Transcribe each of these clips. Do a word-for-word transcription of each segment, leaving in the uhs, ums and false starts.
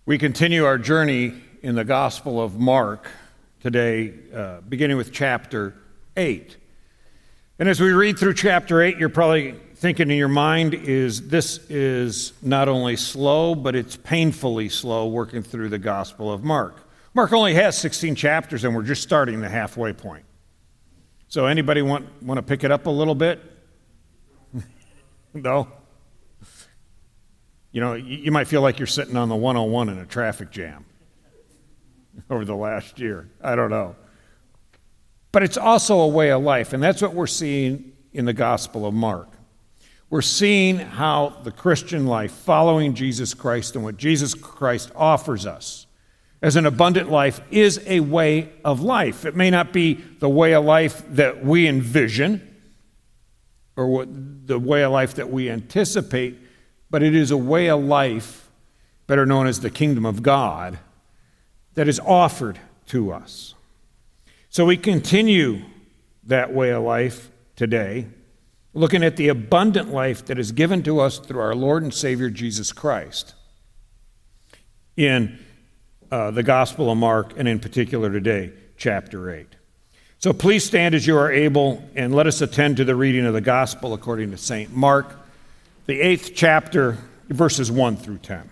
We continue our journey in the Gospel of Mark today, uh, beginning with chapter eight. And as we read through chapter eight, you're probably thinking in your mind is this is not only slow, but it's painfully slow working through the Gospel of Mark. Mark only has sixteen chapters, and we're just starting the halfway point. So anybody want, want to pick it up a little bit? No? You know, you might feel like you're sitting on the one oh one in a traffic jam over the last year. I don't know. But it's also a way of life, and that's what we're seeing in the Gospel of Mark. We're seeing how the Christian life, following Jesus Christ and what Jesus Christ offers us as an abundant life, is a way of life. It may not be the way of life that we envision or what, the way of life that we anticipate, but it is a way of life, better known as the kingdom of God, that is offered to us. So we continue that way of life today, looking at the abundant life that is given to us through our Lord and Savior Jesus Christ in uh, the Gospel of Mark, and in particular today, chapter eight. So please stand as you are able, and let us attend to the reading of the Gospel according to Saint Mark, the eighth chapter, verses one through ten.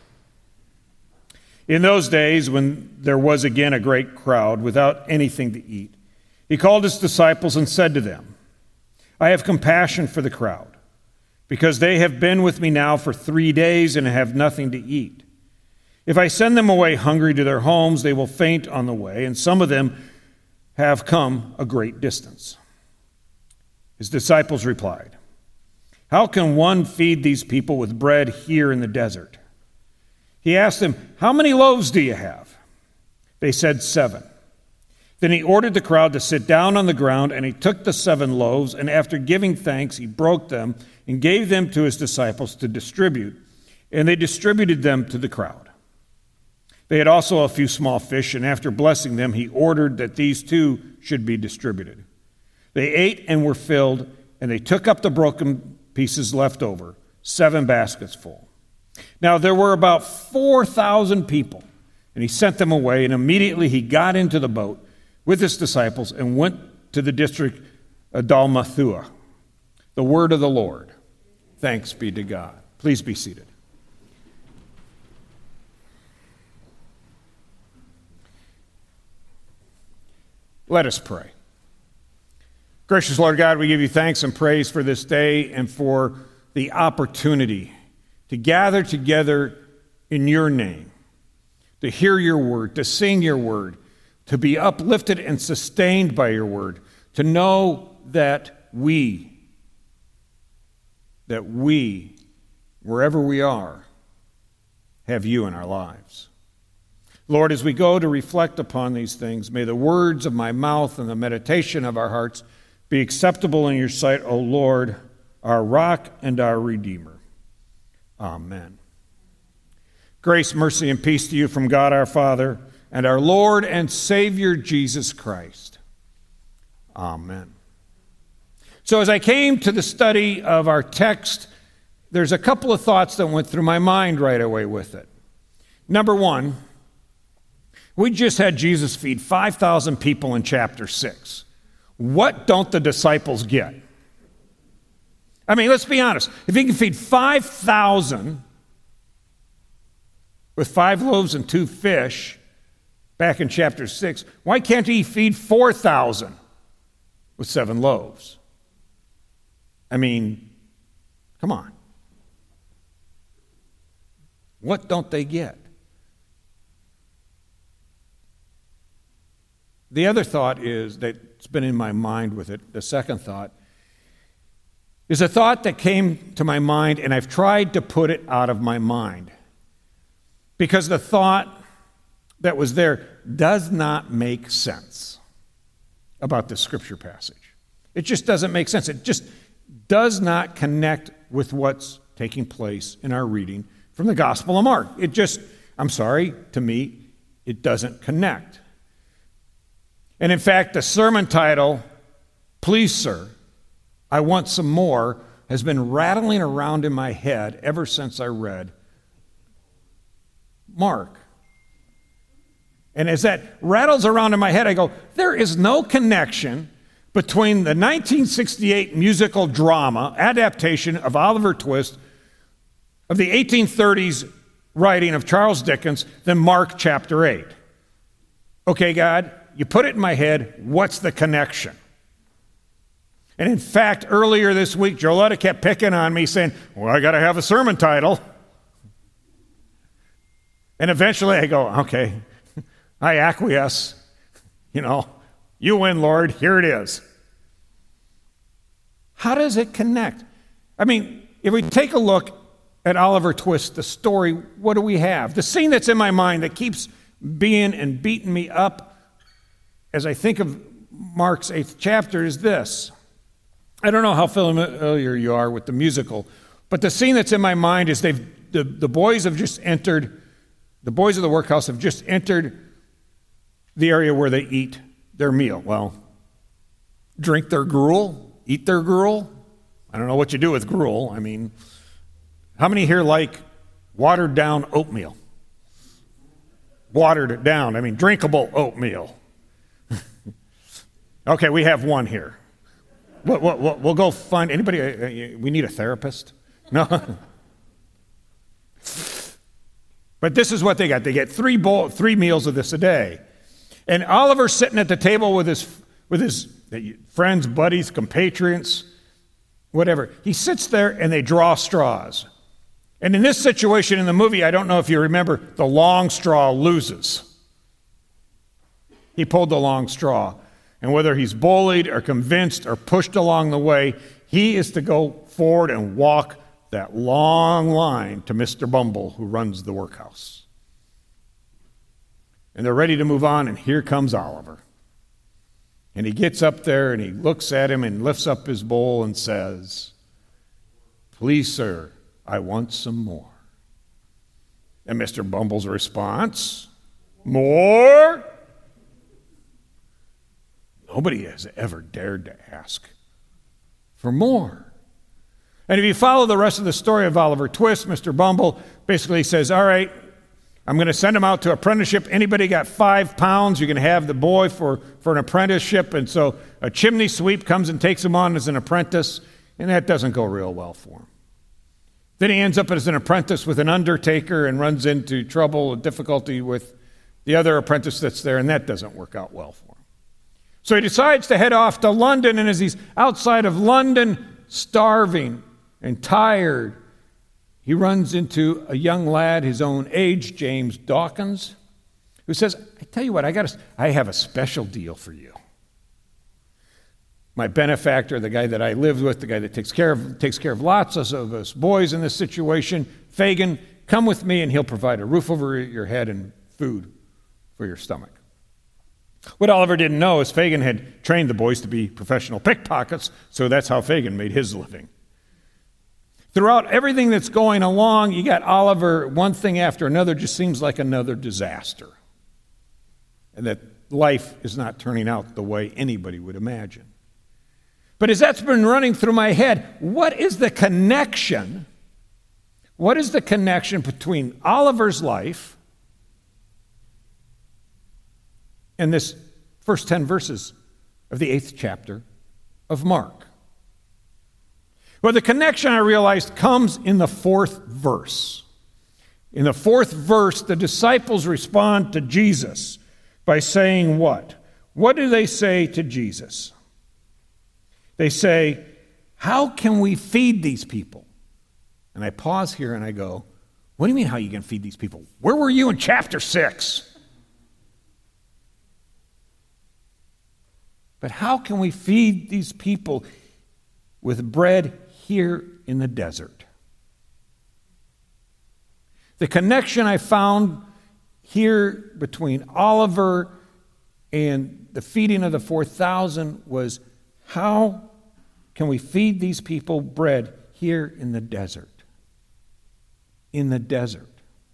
In those days, when there was again a great crowd without anything to eat, he called his disciples and said to them, I have compassion for the crowd, because they have been with me now for three days and have nothing to eat. If I send them away hungry to their homes, they will faint on the way, and some of them have come a great distance. His disciples replied, How can one feed these people with bread here in the desert? He asked them, How many loaves do you have? They said, Seven. Then he ordered the crowd to sit down on the ground, and he took the seven loaves, and after giving thanks, he broke them and gave them to his disciples to distribute, and they distributed them to the crowd. They had also a few small fish, and after blessing them, he ordered that these too should be distributed. They ate and were filled, and they took up the broken pieces left over, seven baskets full. Now there were about four thousand people, and he sent them away, and immediately he got into the boat with his disciples and went to the district of Dalmathua. The word of the Lord. Thanks be to God. Please be seated. Let us pray. Gracious Lord God, we give you thanks and praise for this day and for the opportunity to gather together in your name, to hear your word, to sing your word, to be uplifted and sustained by your word, to know that we, that we, wherever we are, have you in our lives. Lord, as we go to reflect upon these things, may the words of my mouth and the meditation of our hearts be acceptable in your sight, O Lord, our rock and our redeemer. Amen. Grace, mercy, and peace to you from God our Father and our Lord and Savior Jesus Christ. Amen. So as I came to the study of our text, there's a couple of thoughts that went through my mind right away with it. Number one, we just had Jesus feed five thousand people in chapter six. What don't the disciples get? I mean, let's be honest. If he can feed five thousand with five loaves and two fish back in chapter six, why can't he feed four thousand with seven loaves? I mean, come on. What don't they get? The other thought is that's been in my mind with it, the second thought, is a thought that came to my mind, and I've tried to put it out of my mind. Because the thought that was there does not make sense about this scripture passage. It just doesn't make sense. It just does not connect with what's taking place in our reading from the Gospel of Mark. It just, I'm sorry, to me, it doesn't connect. And in fact, the sermon title, Please, Sir, I Want Some More, has been rattling around in my head ever since I read Mark. And as that rattles around in my head, I go, there is no connection between the nineteen sixty-eight musical drama adaptation of Oliver Twist of the eighteen thirties writing of Charles Dickens than Mark chapter eight. Okay, God, you put it in my head, what's the connection? And in fact, earlier this week, Joletta kept picking on me saying, well, I got to have a sermon title. And eventually I go, okay, I acquiesce. You know, you win, Lord, here it is. How does it connect? I mean, if we take a look at Oliver Twist, the story, what do we have? The scene that's in my mind that keeps being and beating me up as I think of Mark's eighth chapter is this. I don't know how familiar you are with the musical, but the scene that's in my mind is they've the, the boys have just entered, the boys of the workhouse have just entered the area where they eat their meal. Well, drink their gruel, eat their gruel. I don't know what you do with gruel. I mean, how many here like watered down oatmeal? Watered it down. I mean, drinkable oatmeal. Okay, we have one here. We'll, we'll, we'll go find anybody. Uh, we need a therapist. No. But this is what they got. They get three bowl, three meals of this a day. And Oliver's sitting at the table with his with his friends, buddies, compatriots, whatever. He sits there and they draw straws. And in this situation in the movie, I don't know if you remember, the long straw loses. He pulled the long straw. And whether he's bullied or convinced or pushed along the way, he is to go forward and walk that long line to Mister Bumble, who runs the workhouse. And they're ready to move on, and here comes Oliver. And he gets up there, and he looks at him and lifts up his bowl and says, "Please, sir, I want some more." And Mister Bumble's response, "More?" Nobody has ever dared to ask for more. And if you follow the rest of the story of Oliver Twist, Mister Bumble basically says, all right, I'm going to send him out to apprenticeship. Anybody got five pounds, you can have the boy for, for an apprenticeship. And so a chimney sweep comes and takes him on as an apprentice, and that doesn't go real well for him. Then he ends up as an apprentice with an undertaker and runs into trouble and difficulty with the other apprentice that's there, and that doesn't work out well for him. So he decides to head off to London, and as he's outside of London, starving and tired, he runs into a young lad his own age, James Dawkins, who says, I tell you what, I got a, I have a special deal for you. My benefactor, the guy that I lived with, the guy that takes care of takes care of lots of us boys in this situation, Fagin, come with me and he'll provide a roof over your head and food for your stomach. What Oliver didn't know is Fagin had trained the boys to be professional pickpockets, so that's how Fagin made his living. Throughout everything that's going along, you got Oliver, one thing after another just seems like another disaster. And that life is not turning out the way anybody would imagine. But as that's been running through my head, what is the connection? What is the connection between Oliver's life and this first ten verses of the eighth chapter of Mark? Well, the connection, I realized, comes in the fourth verse. In the fourth verse, the disciples respond to Jesus by saying what? What do they say to Jesus? They say, how can we feed these people? And I pause here and I go, what do you mean how you can feed these people? Where were you in chapter six? But how can we feed these people with bread here in the desert? The connection I found here between Oliver and the feeding of the four thousand was, how can we feed these people bread here in the desert? In the desert.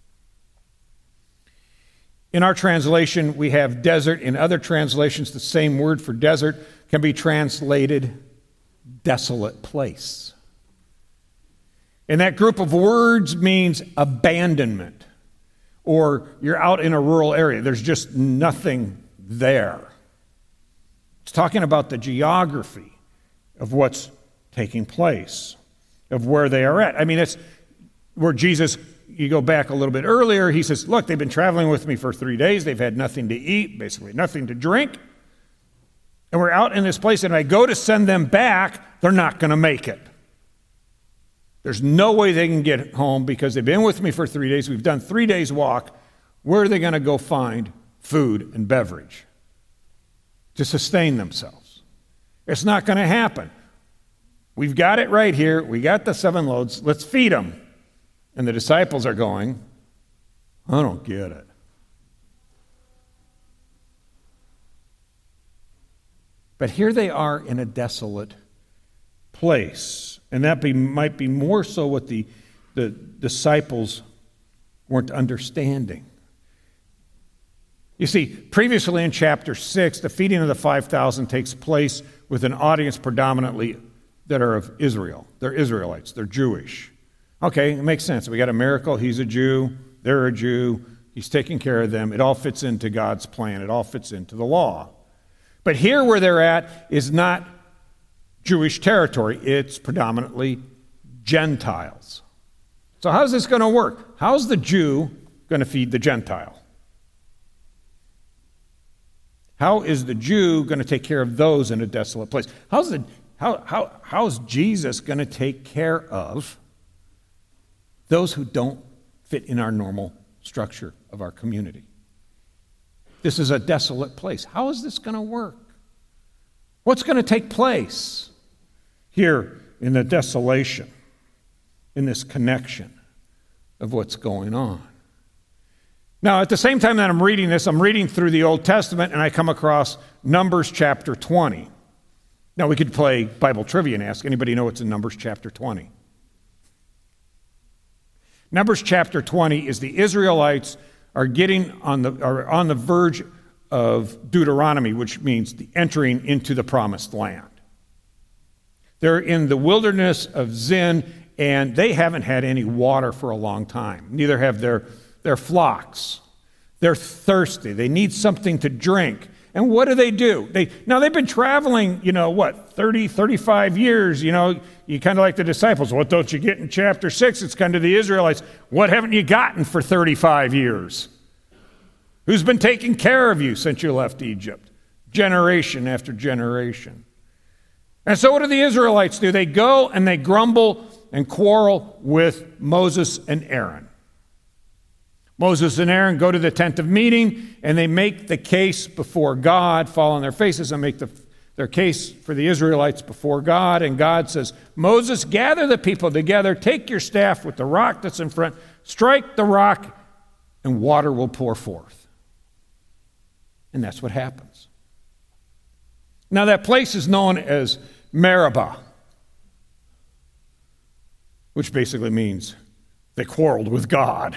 In our translation, we have desert. In other translations, the same word for desert can be translated desolate place. And that group of words means abandonment or you're out in a rural area. There's just nothing there. It's talking about the geography of what's taking place, of where they are at. I mean, it's where Jesus, you go back a little bit earlier, he says, look, they've been traveling with me for three days. They've had nothing to eat, basically nothing to drink. And we're out in this place, and I go to send them back, they're not going to make it. There's no way they can get home because they've been with me for three days. We've done three days' walk. Where are they going to go find food and beverage to sustain themselves? It's not going to happen. We've got it right here. We got the seven loaves. Let's feed them. And the disciples are going, I don't get it. But here they are in a desolate place. And that be, might be more so what the, the disciples weren't understanding. You see, previously in chapter six, the feeding of the five thousand takes place with an audience predominantly that are of Israel. They're Israelites. They're Jewish. Okay, it makes sense. We got a miracle. He's a Jew. They're a Jew. He's taking care of them. It all fits into God's plan. It all fits into the law. But here where they're at is not Jewish territory. It's predominantly Gentiles. So how's this going to work? How's the Jew going to feed the Gentile? How is the Jew going to take care of those in a desolate place? How's the how how how's Jesus going to take care of those who don't fit in our normal structure of our community? This is a desolate place. How is this going to work? What's going to take place here in the desolation, in this connection of what's going on? Now, at the same time that I'm reading this, I'm reading through the Old Testament, and I come across Numbers chapter twenty. Now, we could play Bible trivia and ask, anybody know what's in Numbers chapter twenty? Numbers chapter twenty is the Israelites are getting on the are on the verge of Deuteronomy, which means the entering into the promised land. They're in the wilderness of Zin, and they haven't had any water for a long time. Neither have their, their flocks. They're thirsty. They need something to drink. And what do they do? They now they've been traveling, you know, what, thirty, thirty-five years, you know, you kind of like the disciples. What don't you get in chapter six? It's kind of the Israelites. What haven't you gotten for thirty-five years? Who's been taking care of you since you left Egypt? Generation after generation. And so what do the Israelites do? They go and they grumble and quarrel with Moses and Aaron. Moses and Aaron go to the tent of meeting, and they make the case before God, fall on their faces and make the, their case for the Israelites before God. And God says, Moses, gather the people together, take your staff with the rock that's in front, strike the rock, and water will pour forth. And that's what happens. Now that place is known as Meribah, which basically means they quarreled with God.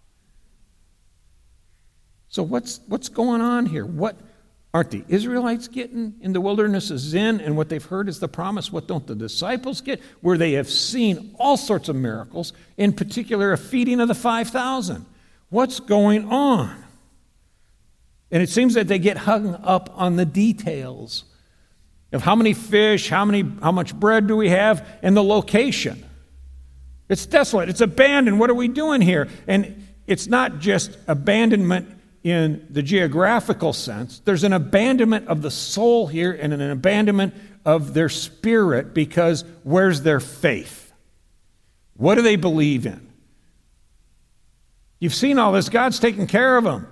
So what's what's going on here? What aren't the Israelites getting in the wilderness of Zin, and what they've heard is the promise? What don't the disciples get? Where they have seen all sorts of miracles, in particular a feeding of the five thousand. What's going on? And it seems that they get hung up on the details of how many fish, how many, how much bread do we have, and the location. It's desolate. It's abandoned. What are we doing here? And it's not just abandonment in the geographical sense. There's an abandonment of the soul here and an abandonment of their spirit, because where's their faith? What do they believe in? You've seen all this. God's taking care of them.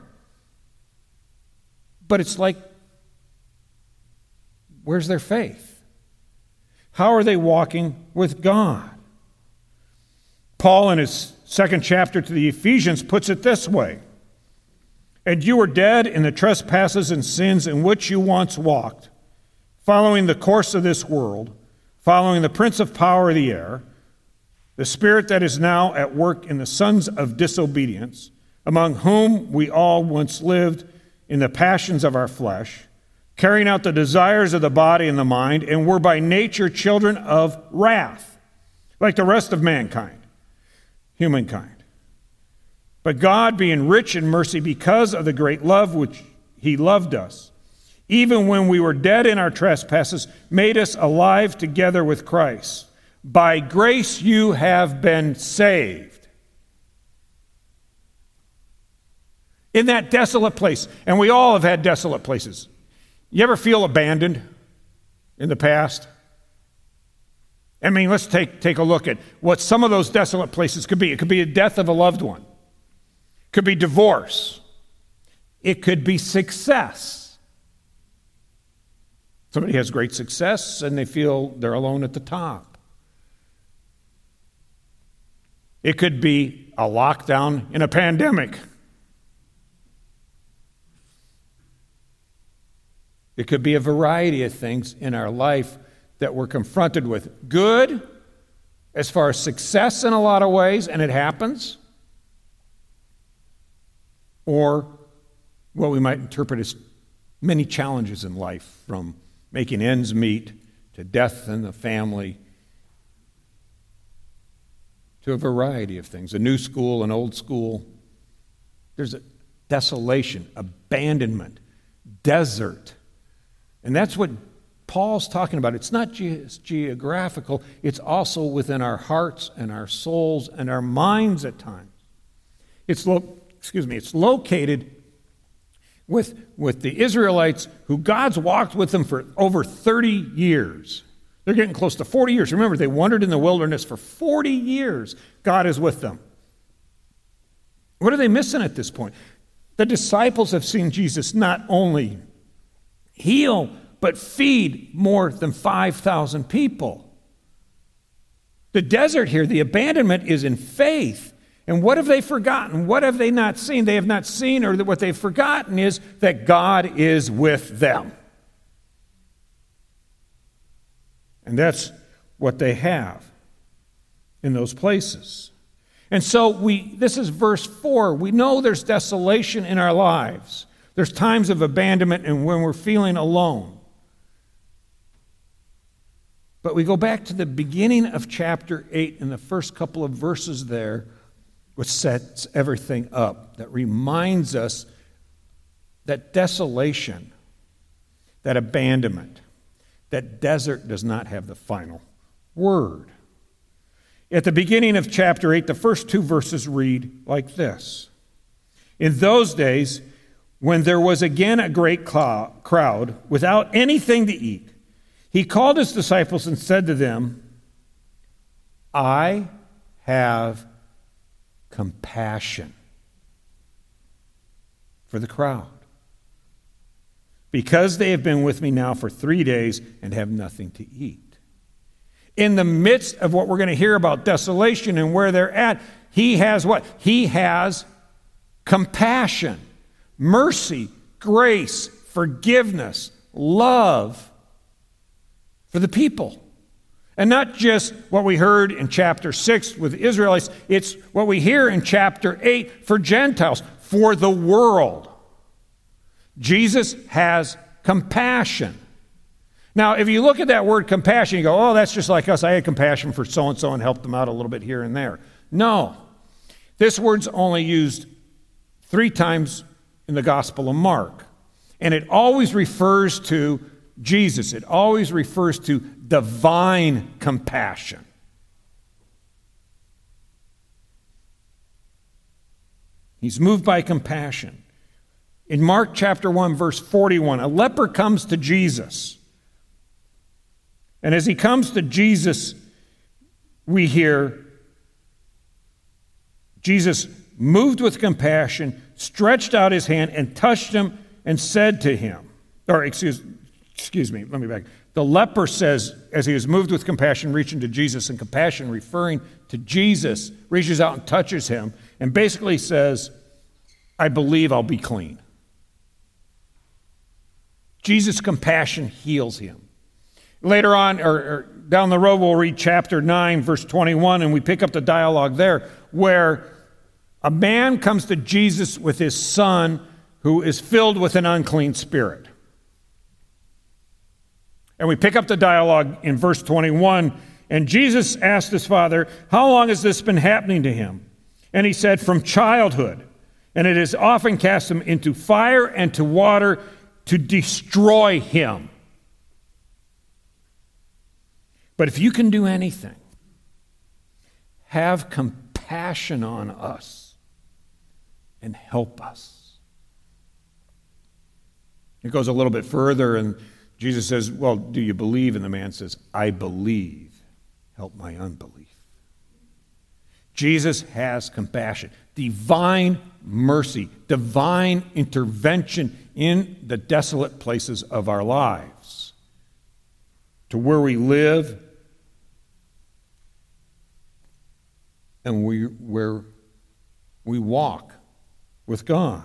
But it's like, where's their faith? How are they walking with God? Paul, in his second chapter to the Ephesians, puts it this way. And you were dead in the trespasses and sins in which you once walked, following the course of this world, following the prince of power of the air, the spirit that is now at work in the sons of disobedience, among whom we all once lived in the passions of our flesh, carrying out the desires of the body and the mind, and were by nature children of wrath, like the rest of mankind, humankind. But God, being rich in mercy because of the great love which he loved us, even when we were dead in our trespasses, made us alive together with Christ. By grace you have been saved. In that desolate place, and we all have had desolate places. You ever feel abandoned in the past? I mean, let's take, take a look at what some of those desolate places could be. It could be the death of a loved one. It could be divorce. It could be success. Somebody has great success and they feel they're alone at the top. It could be a lockdown in a pandemic. It could be a variety of things in our life that we're confronted with. Good, as far as success in a lot of ways, and it happens. Or what we might interpret as many challenges in life, from making ends meet to death in the family, to a variety of things, a new school, an old school. There's a desolation, abandonment, desert. And that's what Paul's talking about. It's not just geographical, it's also within our hearts and our souls and our minds at times. It's lo- excuse me, it's located with, with the Israelites who God's walked with them for over thirty years. They're getting close to forty years. Remember, they wandered in the wilderness for forty years. God is with them. What are they missing at this point? The disciples have seen Jesus not only heal, but feed more than five thousand people. The desert here, the abandonment is in faith. And what have they forgotten? What have they not seen? They have not seen, or what they've forgotten is that God is with them. And that's what they have in those places. And so we, this is verse four. We know there's desolation in our lives. There's times of abandonment and when we're feeling alone. But we go back to the beginning of chapter eight in the first couple of verses there, which sets everything up, that reminds us that desolation, that abandonment, that desert does not have the final word. At the beginning of chapter eight, the first two verses read like this. In those days, when there was again a great crowd without anything to eat, he called his disciples and said to them, I have compassion for the crowd, because they have been with me now for three days and have nothing to eat. In the midst of what we're going to hear about desolation and where they're at, he has what? He has compassion, mercy, grace, forgiveness, love for the people. And not just what we heard in chapter six with the Israelites, it's what we hear in chapter eight for Gentiles, for the world. Jesus has compassion. Now, if you look at that word compassion, you go, oh, that's just like us. I had compassion for so-and-so and helped them out a little bit here and there. No. This word's only used three times in the Gospel of Mark. And it always refers to Jesus. It always refers to divine compassion. He's moved by compassion. In Mark chapter one, verse forty-one, a leper comes to Jesus. And as he comes to Jesus, we hear Jesus, moved with compassion, stretched out his hand and touched him and said to him, or excuse, excuse me, let me back. The leper says, as he was moved with compassion, reaching to Jesus, and compassion referring to Jesus, reaches out and touches him and basically says, I believe I'll be clean. Jesus' compassion heals him. Later on, or, or down the road, we'll read chapter nine, verse twenty-one, and we pick up the dialogue there, where a man comes to Jesus with his son who is filled with an unclean spirit. And we pick up the dialogue in verse twenty-one, and Jesus asked his father, how long has this been happening to him? And he said, from childhood. And it has often cast him into fire and to water to destroy him. But if you can do anything, have compassion on us and help us. It goes a little bit further, and Jesus says, well, do you believe? And the man says, I believe. Help my unbelief. Jesus has compassion, divine mercy, divine intervention in the desolate places of our lives, to where we live and we, where we walk with God.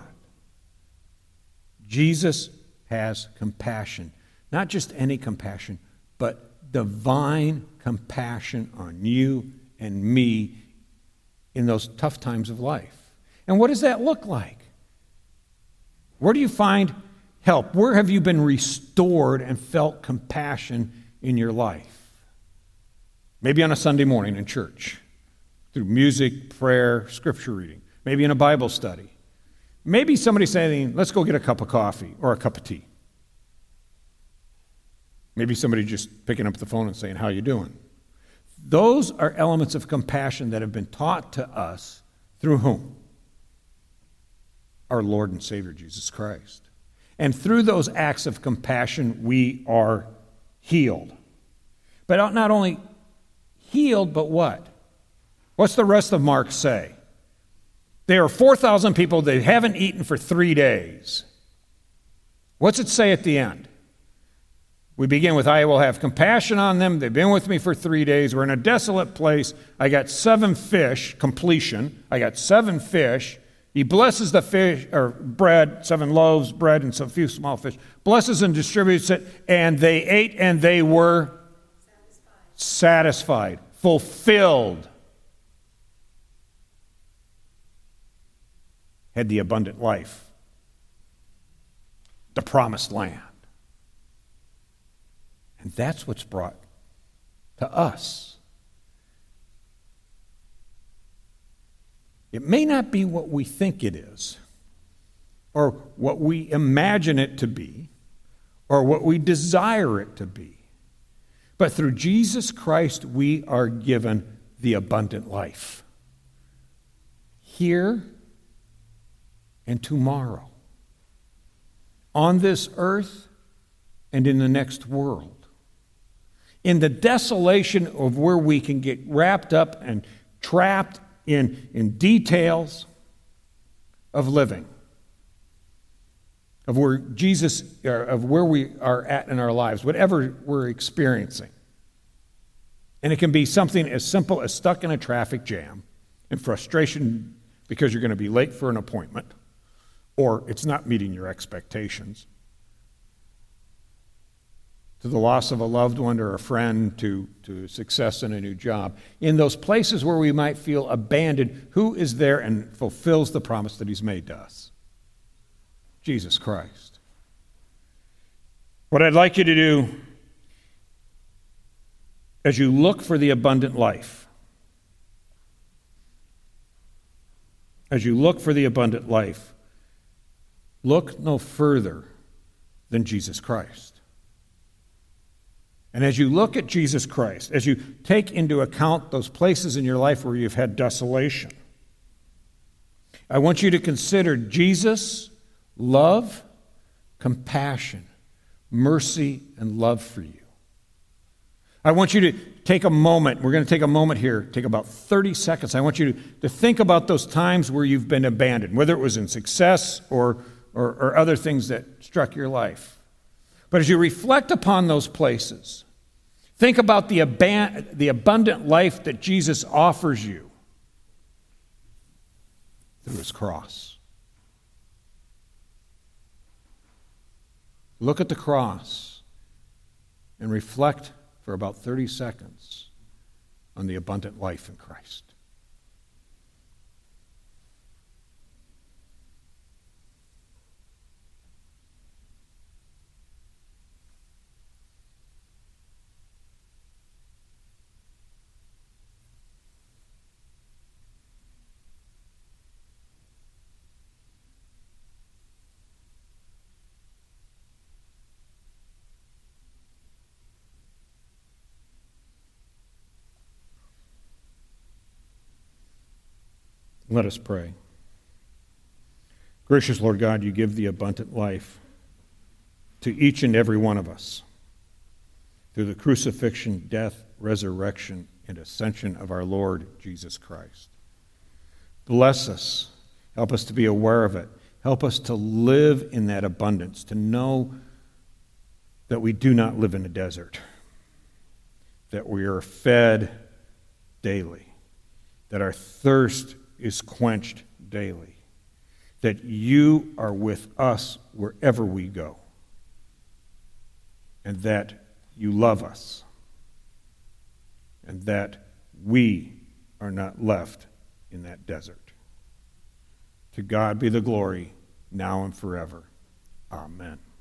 Jesus has compassion, not just any compassion, but divine compassion on you and me in those tough times of life. And what does that look like? Where do you find help? Where have you been restored and felt compassion in your life? Maybe on a Sunday morning in church, through music, prayer, scripture reading. Maybe in a Bible study. Maybe somebody saying, let's go get a cup of coffee or a cup of tea. Maybe somebody just picking up the phone and saying, how you doing? Those are elements of compassion that have been taught to us through whom? Our Lord and Savior, Jesus Christ. And through those acts of compassion, we are healed. But not only healed, but what? What's the rest of Mark say? There are four thousand people that haven't eaten for three days. What's it say at the end? We begin with, I will have compassion on them. They've been with me for three days. We're in a desolate place. I got seven fish, completion. I got seven fish. He blesses the fish, or bread, seven loaves, bread, and some few small fish. Blesses and distributes it, and they ate and they were satisfied, satisfied fulfilled. Had the abundant life, the promised land. And that's what's brought to us. It may not be what we think it is, or what we imagine it to be, or what we desire it to be. But through Jesus Christ, we are given the abundant life. Here and tomorrow. On this earth and in the next world. In the desolation of where we can get wrapped up and trapped in, in details of living, of where Jesus, of where we are at in our lives, whatever we're experiencing. And it can be something as simple as stuck in a traffic jam and frustration because you're going to be late for an appointment, or it's not meeting your expectations, to the loss of a loved one or a friend, to, to success in a new job. In those places where we might feel abandoned, who is there and fulfills the promise that he's made to us? Jesus Christ. What I'd like you to do as you look for the abundant life, as you look for the abundant life, look no further than Jesus Christ. And as you look at Jesus Christ, as you take into account those places in your life where you've had desolation, I want you to consider Jesus' love, compassion, mercy, and love for you. I want you to take a moment. We're going to take a moment here, take about thirty seconds. I want you to, to think about those times where you've been abandoned, whether it was in success or, or, or other things that struck your life. But as you reflect upon those places, think about the, aban- the abundant life that Jesus offers you through his cross. Look at the cross and reflect for about thirty seconds on the abundant life in Christ. Let us pray. Gracious Lord God, you give the abundant life to each and every one of us through the crucifixion, death, resurrection, and ascension of our Lord Jesus Christ. Bless us. Help us to be aware of it. Help us to live in that abundance, to know that we do not live in a desert, that we are fed daily, that our thirst is quenched daily, that you are with us wherever we go, and that you love us, and that we are not left in that desert. To God be the glory, now and forever. Amen.